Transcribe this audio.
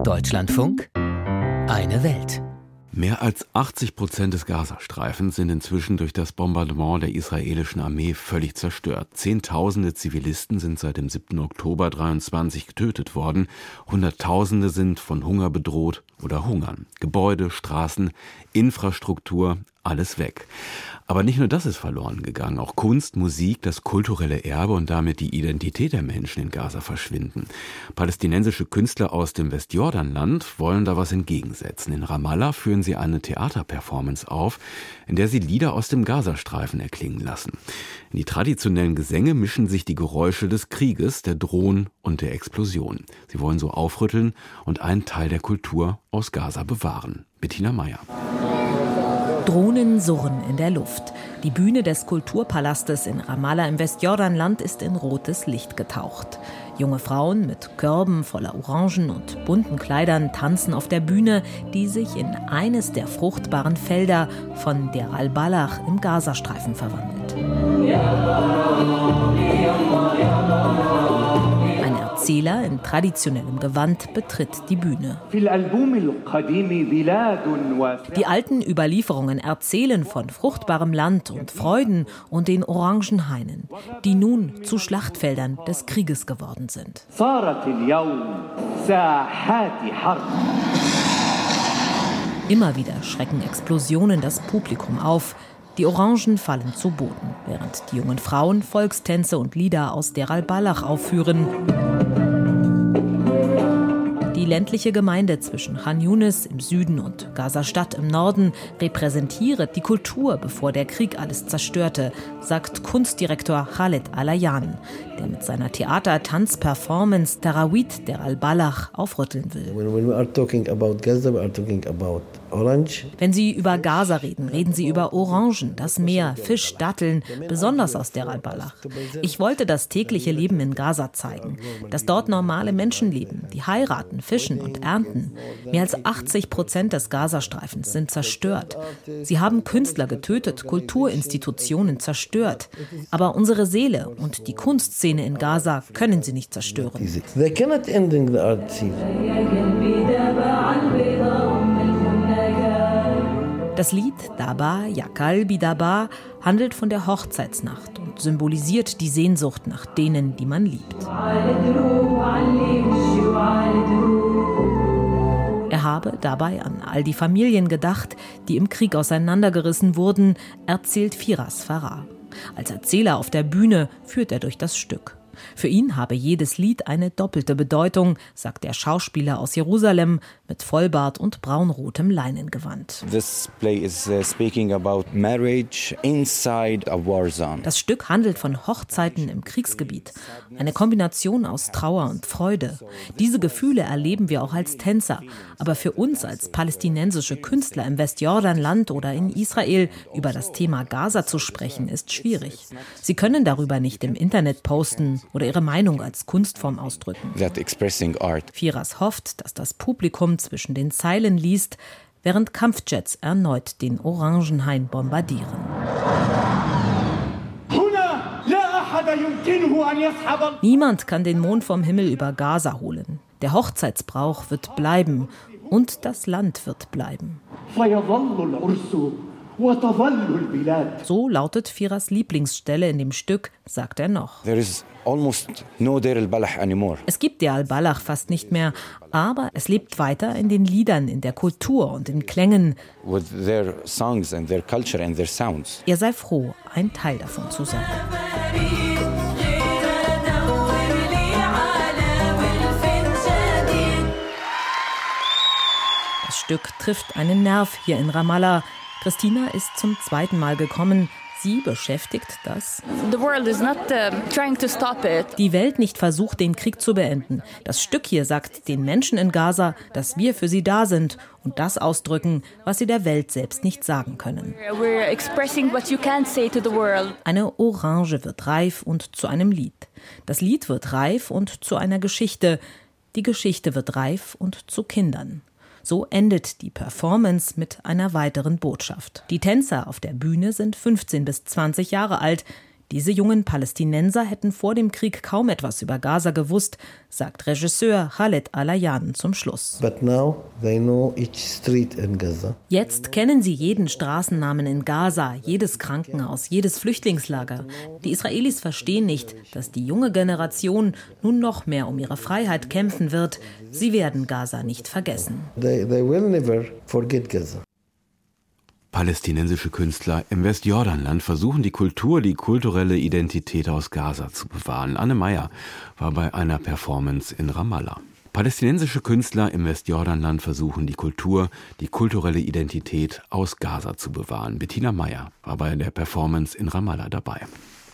Deutschlandfunk, eine Welt. Mehr als 80% des Gazastreifens sind inzwischen durch das Bombardement der israelischen Armee völlig zerstört. Zehntausende Zivilisten sind seit dem 7. Oktober 23 getötet worden. Hunderttausende sind von Hunger bedroht oder hungern. Gebäude, Straßen, Infrastruktur, alles weg. Aber nicht nur das ist verloren gegangen. Auch Kunst, Musik, das kulturelle Erbe und damit die Identität der Menschen in Gaza verschwinden. Palästinensische Künstler aus dem Westjordanland wollen da was entgegensetzen. In Ramallah führen sie eine Theaterperformance auf, in der sie Lieder aus dem Gazastreifen erklingen lassen. In die traditionellen Gesänge mischen sich die Geräusche des Krieges, der Drohnen und der Explosion. Sie wollen so aufrütteln und einen Teil der Kultur aus Gaza bewahren. Bettina Meyer. Drohnen surren in der Luft. Die Bühne des Kulturpalastes in Ramallah im Westjordanland ist in rotes Licht getaucht. Junge Frauen mit Körben voller Orangen und bunten Kleidern tanzen auf der Bühne, die sich in eines der fruchtbaren Felder von Deir al-Balach im Gazastreifen verwandelt. Ein Erzähler in traditionellem Gewand betritt die Bühne. Die alten Überlieferungen erzählen von fruchtbarem Land und Freuden und den Orangenhainen, die nun zu Schlachtfeldern des Krieges geworden sind. Immer wieder schrecken Explosionen das Publikum auf. Die Orangen fallen zu Boden, während die jungen Frauen Volkstänze und Lieder aus Deir al-Balach aufführen. Die ländliche Gemeinde zwischen Khan Yunis im Süden und Gaza-Stadt im Norden repräsentiere die Kultur, bevor der Krieg alles zerstörte, sagt Kunstdirektor Khaled Alayan, der mit seiner Theater-Tanz-Performance Tarawit Deir al-Balach aufrütteln will. Wenn Sie über Gaza reden, reden Sie über Orangen, das Meer, Fisch, Datteln, besonders aus Deir al-Balach. Ich wollte das tägliche Leben in Gaza zeigen, dass dort normale Menschen leben, die heiraten, fischen und ernten. Mehr als 80% des Gazastreifens sind zerstört. Sie haben Künstler getötet, Kulturinstitutionen zerstört. Aber unsere Seele und die Kunstszene in Gaza können sie nicht zerstören. Das Lied Daba, Yakal Bidaba handelt von der Hochzeitsnacht und symbolisiert die Sehnsucht nach denen, die man liebt. Er habe dabei an all die Familien gedacht, die im Krieg auseinandergerissen wurden, erzählt Firas Farah. Als Erzähler auf der Bühne führt er durch das Stück. Für ihn habe jedes Lied eine doppelte Bedeutung, sagt der Schauspieler aus Jerusalem mit Vollbart und braunrotem Leinengewand. This play is speaking about marriage inside a war zone. Das Stück handelt von Hochzeiten im Kriegsgebiet. Eine Kombination aus Trauer und Freude. Diese Gefühle erleben wir auch als Tänzer. Aber für uns als palästinensische Künstler im Westjordanland oder in Israel über das Thema Gaza zu sprechen, ist schwierig. Sie können darüber nicht im Internet posten oder ihre Meinung als Kunstform ausdrücken. Firas hofft, dass das Publikum zwischen den Zeilen liest, während Kampfjets erneut den Orangenhain bombardieren. Niemand kann den Mond vom Himmel über Gaza holen. Der Hochzeitsbrauch wird bleiben und das Land wird bleiben. So lautet Firas Lieblingsstelle in dem Stück, sagt er noch. Es gibt Deir al-Balach fast nicht mehr, aber es lebt weiter in den Liedern, in der Kultur und in Klängen. Er sei froh, ein Teil davon zu sein. Das Stück trifft einen Nerv hier in Ramallah. Christina ist zum zweiten Mal gekommen. Sie beschäftigt das. Die Welt nicht versucht, den Krieg zu beenden. Das Stück hier sagt den Menschen in Gaza, dass wir für sie da sind und das ausdrücken, was sie der Welt selbst nicht sagen können. Eine Orange wird reif und zu einem Lied. Das Lied wird reif und zu einer Geschichte. Die Geschichte wird reif und zu Kindern. So endet die Performance mit einer weiteren Botschaft. Die Tänzer auf der Bühne sind 15 bis 20 Jahre alt. Diese jungen Palästinenser hätten vor dem Krieg kaum etwas über Gaza gewusst, sagt Regisseur Khaled Al-Ayyan zum Schluss. Jetzt kennen sie jeden Straßennamen in Gaza, jedes Krankenhaus, jedes Flüchtlingslager. Die Israelis verstehen nicht, dass die junge Generation nun noch mehr um ihre Freiheit kämpfen wird. Sie werden Gaza nicht vergessen. They will never forget Gaza. Palästinensische Künstler im Westjordanland versuchen die Kultur, die kulturelle Identität aus Gaza zu bewahren. Anne Meyer war bei einer Performance in Ramallah. Palästinensische Künstler im Westjordanland versuchen die Kultur, die kulturelle Identität aus Gaza zu bewahren. Bettina Meyer war bei der Performance in Ramallah dabei.